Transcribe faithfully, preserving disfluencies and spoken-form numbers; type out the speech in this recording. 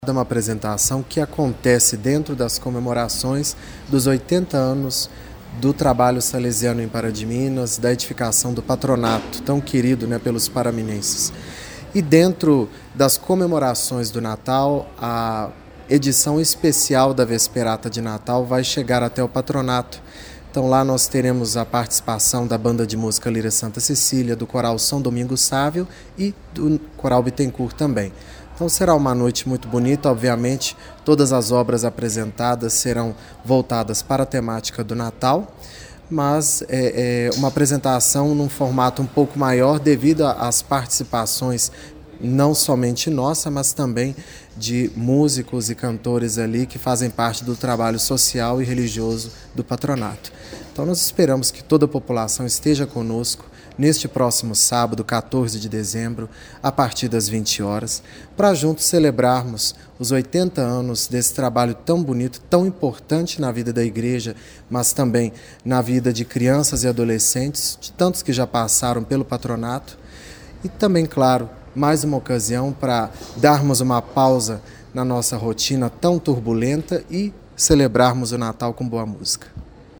É uma apresentação que acontece dentro das comemorações dos oitenta anos do trabalho salesiano em Pará de Minas, da edificação do patronato, tão querido, né, pelos paraminenses. E dentro das comemorações do Natal, a edição especial da Vesperata de Natal vai chegar até o patronato. Então lá nós teremos a participação da Banda de Música Lira Santa Cecília, do Coral São Domingos Sávio e do Coral Bittencourt também. Então será uma noite muito bonita, obviamente todas as obras apresentadas serão voltadas para a temática do Natal, mas é, é uma apresentação num formato um pouco maior devido às participações não somente nossa, mas também de músicos e cantores ali que fazem parte do trabalho social e religioso do patronato. Então nós esperamos que toda a população esteja conosco neste próximo sábado, quatorze de dezembro, a partir das vinte horas, para juntos celebrarmos os oitenta anos desse trabalho tão bonito, tão importante na vida da igreja, mas também na vida de crianças e adolescentes, de tantos que já passaram pelo patronato, e também, claro, mais uma ocasião para darmos uma pausa na nossa rotina tão turbulenta e celebrarmos o Natal com boa música.